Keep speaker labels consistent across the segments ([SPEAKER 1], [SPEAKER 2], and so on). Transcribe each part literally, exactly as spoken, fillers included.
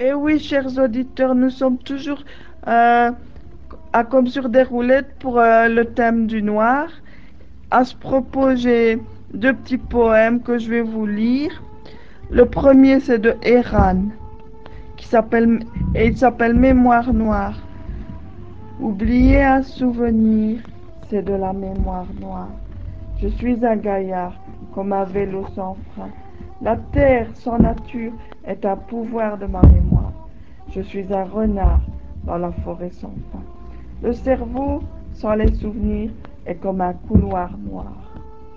[SPEAKER 1] Et oui, chers auditeurs, nous sommes toujours euh, à Comme sur des roulettes pour euh, le thème du noir. À ce propos, j'ai deux petits poèmes que je vais vous lire. Le premier, c'est de Eran, qui s'appelle et il s'appelle Mémoire noire. Oublier un souvenir, c'est de la mémoire noire. Je suis un gaillard, comme un vélo sans frein. La terre sans nature est un pouvoir de ma mémoire. Je suis un renard dans la forêt sans fin. Le cerveau, sans les souvenirs, est comme un couloir noir.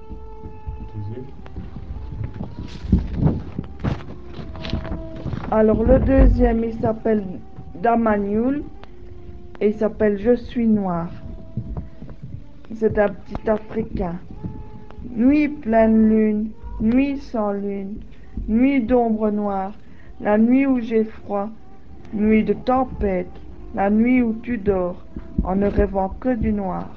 [SPEAKER 1] Alors le deuxième, il s'appelle Damagnoul et il s'appelle Je suis noir. C'est un petit Africain. Nuit pleine lune, nuit sans lune, nuit d'ombre noire, la nuit où j'ai froid, nuit de tempête, la nuit où tu dors, en ne rêvant que du noir.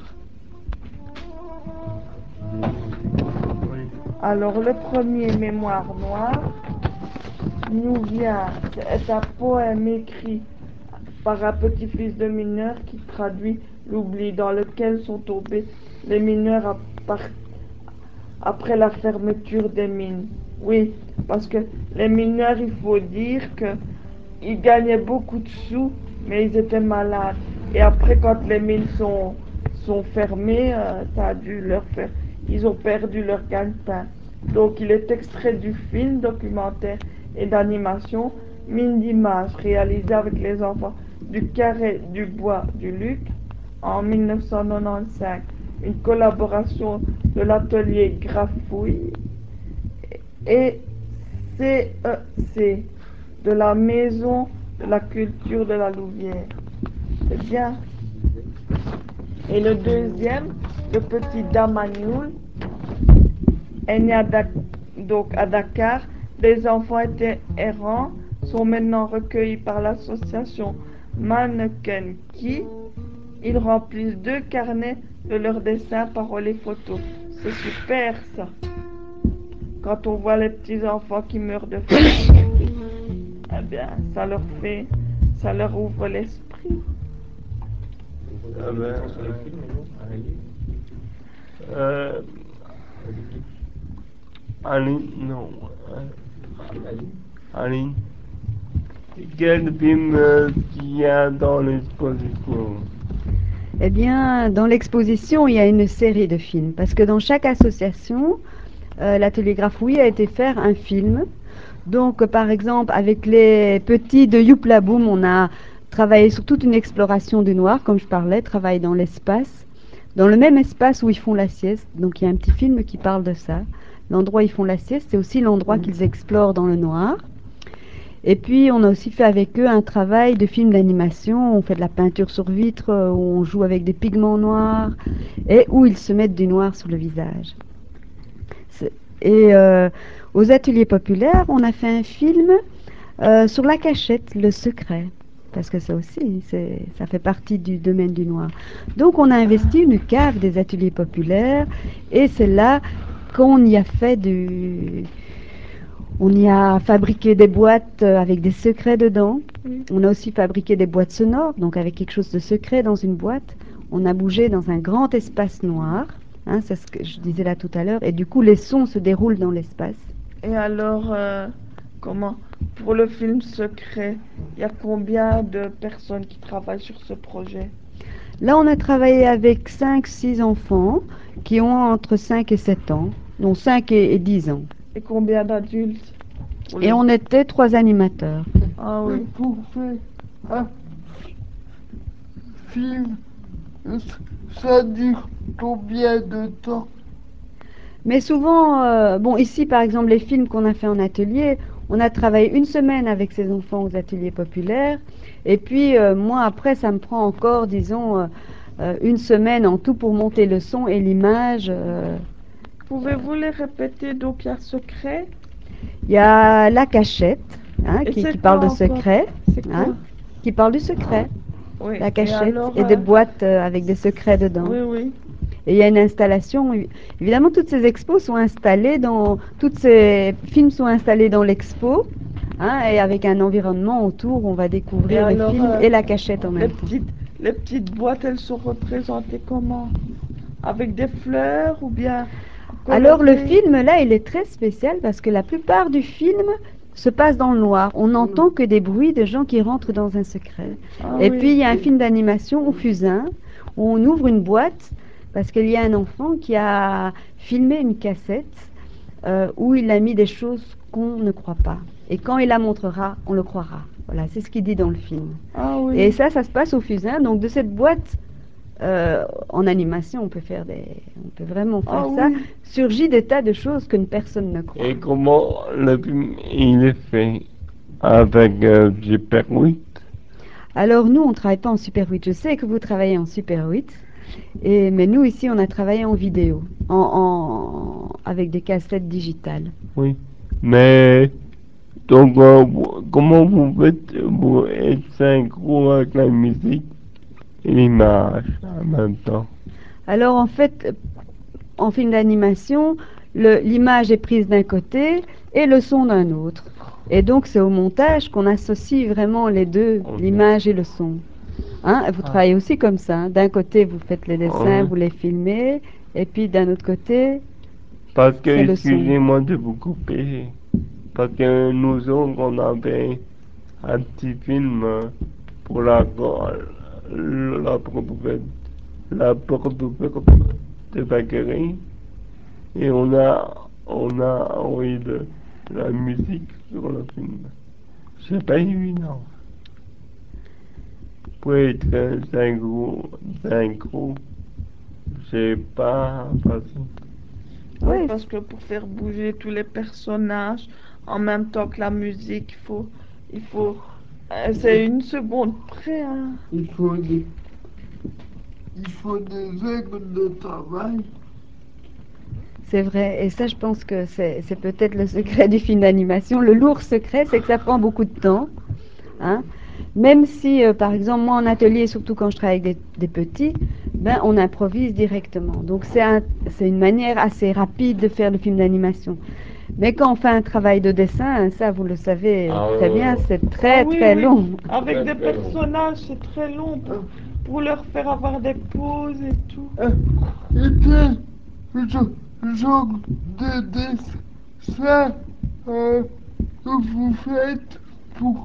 [SPEAKER 1] Alors le premier Mémoire noire nous vient, c'est un poème écrit par un petit-fils de mineur qui traduit l'oubli dans lequel sont tombés les mineurs à partir après la fermeture des mines. Oui, parce que les mineurs, il faut dire que ils gagnaient beaucoup de sous, mais ils étaient malades. Et après, quand les mines sont, sont fermées, euh, ça a dû leur faire. Ils ont perdu leur gagne-pain. Donc, il est extrait du film documentaire et d'animation Mine d'images réalisé avec les enfants du Carré du Bois du Luc en mille neuf cent quatre-vingt-quinze. Une collaboration de l'atelier Grafouille et C E C de la Maison de la Culture de la Louvière. C'est bien. Et le deuxième, le petit Damagnoul, est né à donc à Dakar. Les enfants étaient errants, sont maintenant recueillis par l'association Mannequin Qui. Ils remplissent deux carnets de leurs dessins, paroles et photos. C'est super ça. Quand on voit les petits enfants qui meurent de faim, eh bien, ça leur fait, ça leur ouvre l'esprit.
[SPEAKER 2] Ah ben, euh, Aline, non. euh, Aline, quel film euh, qu'il y a dans l'exposition?
[SPEAKER 3] Eh bien, dans l'exposition, il y a une série de films, parce que dans chaque association, euh, l'atelier Grafouille a été faire un film. Donc, euh, par exemple, avec les petits de Youpla Boom, on a travaillé sur toute une exploration du noir, comme je parlais, travail dans l'espace, dans le même espace où ils font la sieste. Donc, il y a un petit film qui parle de ça. L'endroit où ils font la sieste, c'est aussi l'endroit qu'ils explorent dans le noir. Et puis, on a aussi fait avec eux un travail de film d'animation. On fait de la peinture sur vitre, euh, où on joue avec des pigments noirs et où ils se mettent du noir sur le visage. C'est- Et euh, aux ateliers populaires, on a fait un film euh, sur la cachette, le secret. Parce que ça aussi, c'est, ça fait partie du domaine du noir. Donc, on a investi une cave des ateliers populaires et c'est là qu'on y a fait du, on y a fabriqué des boîtes euh, avec des secrets dedans.
[SPEAKER 1] Oui.
[SPEAKER 3] On a aussi fabriqué des boîtes sonores, donc avec quelque chose de secret dans une boîte. On a bougé dans un grand espace noir, hein, c'est ce que je disais là tout à l'heure, et du coup les sons se déroulent dans l'espace.
[SPEAKER 1] Et alors, euh, comment, pour le film Secret, il y a combien de personnes qui travaillent sur ce projet?
[SPEAKER 3] Là, on a travaillé avec cinq, six enfants qui ont entre cinq et sept ans, non cinq et, et dix ans.
[SPEAKER 1] Et combien d'adultes pour
[SPEAKER 3] Et
[SPEAKER 1] le...
[SPEAKER 3] on était trois animateurs.
[SPEAKER 1] Ah oui.
[SPEAKER 2] Pour faire un film, ça dure combien de temps?
[SPEAKER 3] Mais souvent, euh, bon, ici par exemple, les films qu'on a fait en atelier, on a travaillé une semaine avec ces enfants aux ateliers populaires. Et puis, euh, moi, après, ça me prend encore, disons, euh, euh, une semaine en tout pour monter le son et l'image. euh.
[SPEAKER 1] Pouvez-vous les répéter? Donc, il y a Secret.
[SPEAKER 3] Il y a La Cachette, hein,
[SPEAKER 1] Et
[SPEAKER 3] qui,
[SPEAKER 1] c'est
[SPEAKER 3] qui parle
[SPEAKER 1] quoi
[SPEAKER 3] de
[SPEAKER 1] encore?
[SPEAKER 3] secret,
[SPEAKER 1] C'est
[SPEAKER 3] hein,
[SPEAKER 1] quoi?
[SPEAKER 3] qui parle du secret.
[SPEAKER 1] Oui.
[SPEAKER 3] La
[SPEAKER 1] Et
[SPEAKER 3] Cachette
[SPEAKER 1] alors,
[SPEAKER 3] et des
[SPEAKER 1] euh,
[SPEAKER 3] boîtes euh, avec des secrets dedans.
[SPEAKER 1] oui, oui.
[SPEAKER 3] Et il y a une installation. Évidemment, toutes ces expos sont installées dans, toutes ces films sont installés dans l'expo, hein, et avec un environnement autour, on va
[SPEAKER 1] Et
[SPEAKER 3] découvrir le
[SPEAKER 1] alors,
[SPEAKER 3] film
[SPEAKER 1] euh,
[SPEAKER 3] et la cachette en
[SPEAKER 1] les
[SPEAKER 3] même temps.
[SPEAKER 1] petites, les petites boîtes, elles sont représentées comment? Avec des fleurs ou bien
[SPEAKER 3] Alors le
[SPEAKER 1] colorées?
[SPEAKER 3] film là, il est très spécial parce que la plupart du film se passe dans le noir. On n'entend que des bruits de gens qui rentrent dans un secret.
[SPEAKER 1] Ah
[SPEAKER 3] Et puis il
[SPEAKER 1] oui.
[SPEAKER 3] y a un film d'animation au fusain où on ouvre une boîte parce qu'il y a un enfant qui a filmé une cassette euh, où il a mis des choses qu'on ne croit pas. Et quand il la montrera, on le croira. Voilà, c'est ce qu'il dit dans le film.
[SPEAKER 1] Ah
[SPEAKER 3] Et
[SPEAKER 1] oui.
[SPEAKER 3] ça, ça se passe au fusain. Donc de cette boîte euh, en animation, on peut faire des, on peut vraiment
[SPEAKER 1] Ah
[SPEAKER 3] faire ça.
[SPEAKER 1] oui.
[SPEAKER 3] Surgit des tas de choses que personne ne croit.
[SPEAKER 2] Et comment le film il est fait? Avec euh, Super huit?
[SPEAKER 3] Alors nous, on ne travaille pas en Super huit. Je sais que vous travaillez en Super huit, et, mais nous ici, on a travaillé en vidéo, en, en- avec des cassettes digitales.
[SPEAKER 2] Oui. Mais donc euh, vous- comment vous faites pour être synchro avec la musique et l'image en même temps?
[SPEAKER 3] Alors en fait, en film d'animation, le- l'image est prise d'un côté et le son d'un autre. Et donc c'est au montage qu'on associe vraiment les deux,
[SPEAKER 2] Ok.
[SPEAKER 3] l'image et le son. Hein, vous
[SPEAKER 2] Ah.
[SPEAKER 3] travaillez aussi comme ça, hein. D'un côté, vous faites les dessins,
[SPEAKER 2] Ouais.
[SPEAKER 3] vous les filmez, et puis d'un autre côté,
[SPEAKER 2] Parce que,
[SPEAKER 3] c'est le son.
[SPEAKER 2] excusez-moi de vous couper, parce que nous autres, on avait un petit film euh, pour la, la, porte la porte ouverte de Vacherie, et on a, on a envoyé de la musique sur le film. C'est pas évident. Pour être un synchro, synchro, c'est pas facile.
[SPEAKER 1] Oui,
[SPEAKER 3] Oui,
[SPEAKER 1] parce que pour faire bouger tous les personnages en même temps que la musique, il faut, il faut, euh, c'est une seconde près, hein.
[SPEAKER 2] Il faut des, il faut des heures de travail.
[SPEAKER 3] c'est vrai. Et ça, je pense que c'est c'est peut-être le secret du film d'animation. Le lourd secret, c'est que ça prend beaucoup de temps, hein. Même si, euh, par exemple, moi en atelier, surtout quand je travaille avec des, des petits, ben, on improvise directement. Donc c'est un- c'est une manière assez rapide de faire le film d'animation. Mais quand on fait un travail de dessin, ça, vous le savez
[SPEAKER 2] Ah
[SPEAKER 3] très
[SPEAKER 2] ouais,
[SPEAKER 3] bien,
[SPEAKER 2] ouais.
[SPEAKER 3] c'est
[SPEAKER 1] Ah
[SPEAKER 3] très
[SPEAKER 1] oui,
[SPEAKER 3] très
[SPEAKER 1] oui,
[SPEAKER 3] long.
[SPEAKER 1] avec
[SPEAKER 2] Très
[SPEAKER 1] des
[SPEAKER 2] très long.
[SPEAKER 1] personnages, c'est très long pour, pour leur faire avoir des pauses et tout.
[SPEAKER 2] Euh, et puis, je, genre de dessin euh, que vous faites pour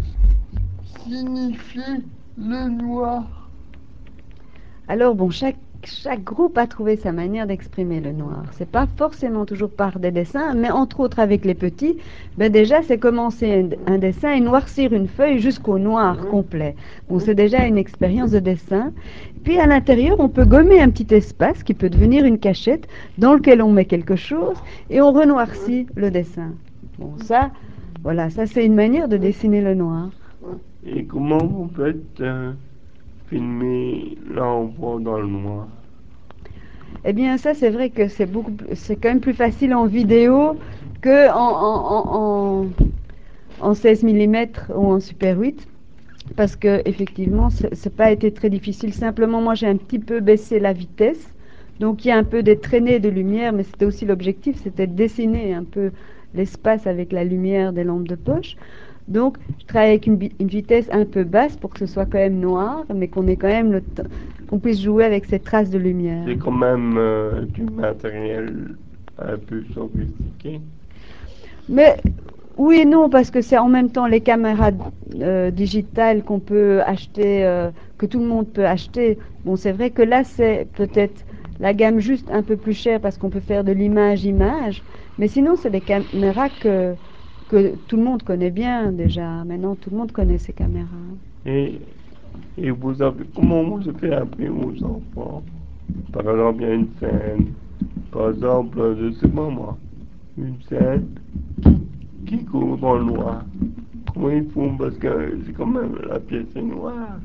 [SPEAKER 2] signifier le noir.
[SPEAKER 3] Alors bon, chaque, chaque groupe a trouvé sa manière d'exprimer le noir. C'est pas forcément toujours par des dessins, mais entre autres avec les petits, ben déjà c'est commencer un, un dessin et noircir une feuille jusqu'au noir complet. Bon, c'est déjà une expérience de dessin. Puis à l'intérieur, on peut gommer un petit espace qui peut devenir une cachette dans lequel on met quelque chose et on renoircit le dessin. Bon, ça, voilà, ça c'est une manière de dessiner le noir.
[SPEAKER 2] Et comment vous faites euh, filmer l'enfant dans le noir?
[SPEAKER 3] Eh bien, ça, c'est vrai que c'est beaucoup, plus- c'est quand même plus facile en vidéo que en, en, en, en seize millimètres ou en Super huit, parce que effectivement, c'est c'est pas été très difficile. Simplement, moi, j'ai un petit peu baissé la vitesse, donc il y a un peu des traînées de lumière, mais c'était aussi l'objectif, c'était de dessiner un peu l'espace avec la lumière des lampes de poche. Donc, je travaille avec une, une vitesse un peu basse pour que ce soit quand même noir, mais qu'on ait quand même le temps, qu'on puisse jouer avec ces traces de lumière.
[SPEAKER 2] C'est quand même euh, du matériel un peu sophistiqué.
[SPEAKER 3] Mais oui et non, parce que c'est en même temps les caméras euh, digitales qu'on peut acheter, euh, que tout le monde peut acheter. Bon, c'est vrai que là, c'est peut-être la gamme juste un peu plus chère parce qu'on peut faire de l'image-image, mais sinon, c'est des caméras que, que tout le monde connaît bien déjà. Maintenant, tout le monde connaît ces caméras.
[SPEAKER 2] Et, et vous avez, comment vous avez appris aux enfants? Par exemple, il y a une scène, par exemple, je sais pas moi, une scène qui, qui court dans le noir. Comment ils font? Parce que c'est quand même la pièce est noire.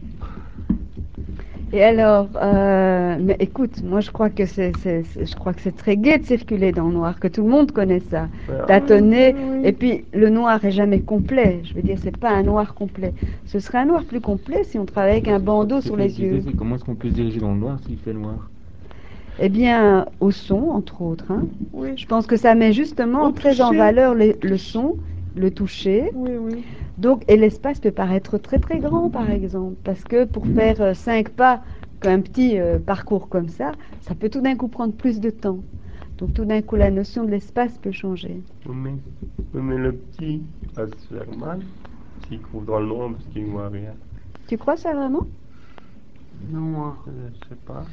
[SPEAKER 3] Et alors, euh, mais écoute, moi je crois que c'est, c'est- c'est- je crois que c'est très gai de circuler dans le noir, que tout le monde connaît ça.
[SPEAKER 2] Mais, ah,
[SPEAKER 1] Oui, oui,
[SPEAKER 3] Tâtonner, et
[SPEAKER 1] oui.
[SPEAKER 3] puis le noir est jamais complet. Je veux dire, c'est pas un noir complet. Ce serait un noir plus complet si on travaillait avec un
[SPEAKER 4] Parce que je crois que
[SPEAKER 3] bandeau
[SPEAKER 4] ce
[SPEAKER 3] sur
[SPEAKER 4] que je
[SPEAKER 3] les
[SPEAKER 4] disais,
[SPEAKER 3] yeux.
[SPEAKER 4] c'est comment est-ce qu'on peut se diriger dans le noir s'il fait noir?
[SPEAKER 3] Eh bien, au son, entre autres, hein.
[SPEAKER 1] Oui.
[SPEAKER 3] Je pense que ça met justement
[SPEAKER 1] Au
[SPEAKER 3] très en
[SPEAKER 1] toucher.
[SPEAKER 3] valeur les- le son le toucher.
[SPEAKER 1] Oui, oui.
[SPEAKER 3] Donc, et l'espace peut paraître très très grand, par exemple, parce que pour faire euh, cinq pas, qu'un petit euh, parcours comme ça, ça peut tout d'un coup prendre plus de temps. Donc, tout d'un coup, la notion de l'espace peut changer.
[SPEAKER 2] Oui, mais, oui, mais le petit va se faire mal s'il court dans le noir parce qu'il ne voit rien.
[SPEAKER 3] Tu crois ça vraiment?
[SPEAKER 4] Non, hein.
[SPEAKER 2] Euh, Je sais pas.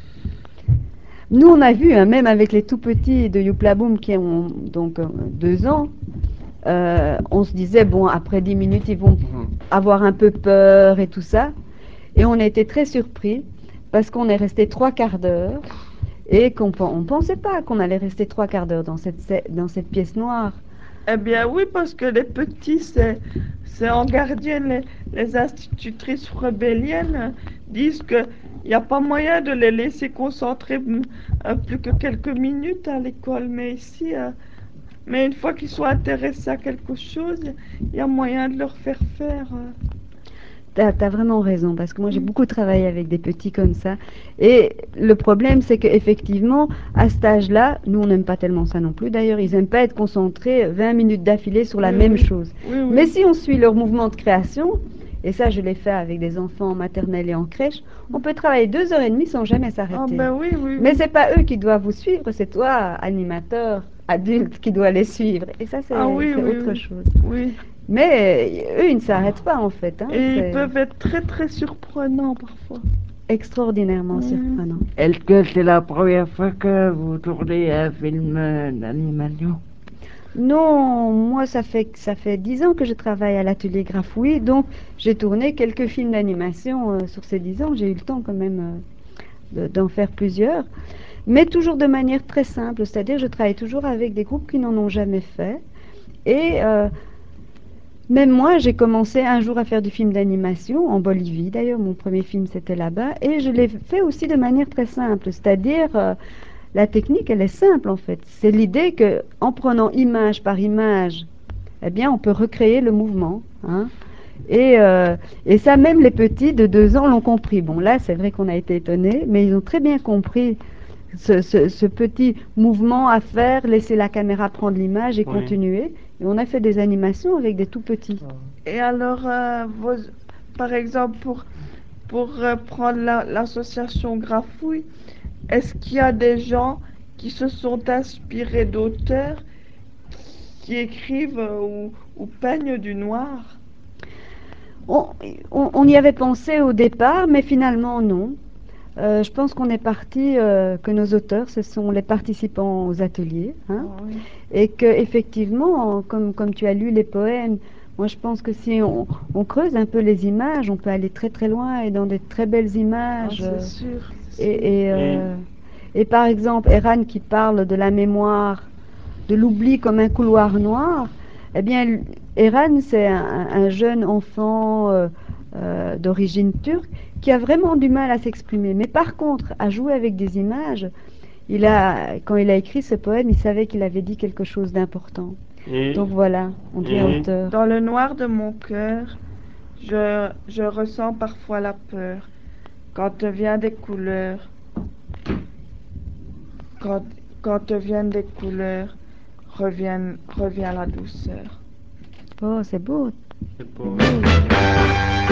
[SPEAKER 3] Nous, on a vu, hein, même avec les tout petits de Youpla Boom qui ont donc euh, deux ans, euh, on se disait, bon, après dix minutes, ils vont
[SPEAKER 2] Mhm.
[SPEAKER 3] avoir un peu peur et tout ça. Et on a été très surpris parce qu'on est resté trois quarts d'heure et qu'on ne pensait pas qu'on allait rester trois quarts d'heure dans cette, se- dans cette pièce noire.
[SPEAKER 1] Eh bien oui, parce que les petits, c'est, c'est en gardienne, les, les institutrices frébéliennes euh, disent qu'il n'y a pas moyen de les laisser concentrer mm, euh, plus que quelques minutes à l'école. Mais ici, euh, mais une fois qu'ils sont intéressés à quelque chose, il y a moyen de leur faire faire. euh.
[SPEAKER 3] T'as, t'as vraiment raison, parce que moi j'ai
[SPEAKER 1] Mm.
[SPEAKER 3] beaucoup travaillé avec des petits comme ça. Et le problème, c'est qu'effectivement, à cet âge-là, nous on n'aime pas tellement ça non plus. D'ailleurs, ils n'aiment pas être concentrés vingt minutes d'affilée sur la
[SPEAKER 1] Oui,
[SPEAKER 3] même
[SPEAKER 1] oui,
[SPEAKER 3] chose.
[SPEAKER 1] oui,
[SPEAKER 3] Mais
[SPEAKER 1] oui.
[SPEAKER 3] si on suit leur mouvement de création, et ça je l'ai fait avec des enfants en maternelle et en crèche, on peut travailler deux heures et demie sans jamais
[SPEAKER 1] Ah
[SPEAKER 3] s'arrêter.
[SPEAKER 1] ben oui, oui,
[SPEAKER 3] Mais
[SPEAKER 1] oui.
[SPEAKER 3] c'est pas eux qui doivent vous suivre, c'est toi, animateur, adulte, qui doit les suivre. Et ça,
[SPEAKER 1] Ah
[SPEAKER 3] c'est,
[SPEAKER 1] oui,
[SPEAKER 3] c'est
[SPEAKER 1] oui,
[SPEAKER 3] autre
[SPEAKER 1] oui.
[SPEAKER 3] chose.
[SPEAKER 1] Oui.
[SPEAKER 3] Mais euh, eux, ils ne s'arrêtent pas en fait. Hein,
[SPEAKER 1] Et ils
[SPEAKER 3] c'est
[SPEAKER 1] peuvent être très, très surprenants parfois.
[SPEAKER 3] extraordinairement
[SPEAKER 1] Mm.
[SPEAKER 3] surprenant.
[SPEAKER 5] Est-ce que c'est la première fois que vous tournez un film euh, d'animation?
[SPEAKER 3] Non, moi, ça fait, ça fait dix ans que je travaille à l'atelier Grafouille, donc j'ai tourné quelques films d'animation euh, sur ces dix ans. J'ai eu le temps quand même euh, de- d'en faire plusieurs, mais toujours de manière très simple, c'est-à-dire je travaille toujours avec des groupes qui n'en ont jamais fait. Et euh, même moi, j'ai commencé un jour à faire du film d'animation en Bolivie. D'ailleurs, mon premier film, c'était là-bas. Et je l'ai fait aussi de manière très simple, c'est-à-dire euh, la technique, elle est simple en fait. C'est l'idée que en prenant image par image, eh bien, on peut recréer le mouvement. Hein. Et, euh, et ça, même les petits de deux ans l'ont compris. Bon, là, c'est vrai qu'on a été étonnés, mais ils ont très bien compris ce, ce- ce petit mouvement à faire, laisser la caméra prendre l'image et
[SPEAKER 2] Oui.
[SPEAKER 3] continuer. Et on a fait des animations avec des tout petits.
[SPEAKER 2] Ah.
[SPEAKER 1] Et alors, euh, vos- par exemple, pour, pour euh, prendre la- l'association Grafouille, est-ce qu'il y a des gens qui se sont inspirés d'auteurs qui écrivent euh, ou, ou peignent du noir?
[SPEAKER 3] On, on- on y avait pensé au départ, mais finalement non. Euh, je pense qu'on est parti, euh, que nos auteurs, ce sont les participants aux ateliers, hein,
[SPEAKER 1] Ah oui.
[SPEAKER 3] et que effectivement, comme, comme tu as lu les poèmes, moi je pense que si on, on creuse un peu les images, on peut aller très très loin et dans des très belles
[SPEAKER 1] Ah,
[SPEAKER 3] images.
[SPEAKER 1] c'est
[SPEAKER 3] euh,
[SPEAKER 1] sûr, c'est sûr.
[SPEAKER 3] et, et,
[SPEAKER 2] Et
[SPEAKER 3] euh, et par exemple, Eran qui parle de la mémoire, de l'oubli comme un couloir noir, eh bien, l- Eran, c'est un, un jeune enfant euh, euh, d'origine turque qui a vraiment du mal à s'exprimer. Mais par contre, à jouer avec des images, il a, quand il a écrit ce poème, il savait qu'il avait dit quelque chose d'important.
[SPEAKER 2] et
[SPEAKER 3] Donc voilà, on devient
[SPEAKER 2] et
[SPEAKER 3] auteur.
[SPEAKER 1] Dans le noir de mon cœur, je, je ressens parfois la peur. Quand viennent des couleurs, quand, quand viennent des couleurs, revient, revient la douceur.
[SPEAKER 3] Oh, c'est beau,
[SPEAKER 2] c'est
[SPEAKER 3] c'est
[SPEAKER 2] pas
[SPEAKER 3] beau.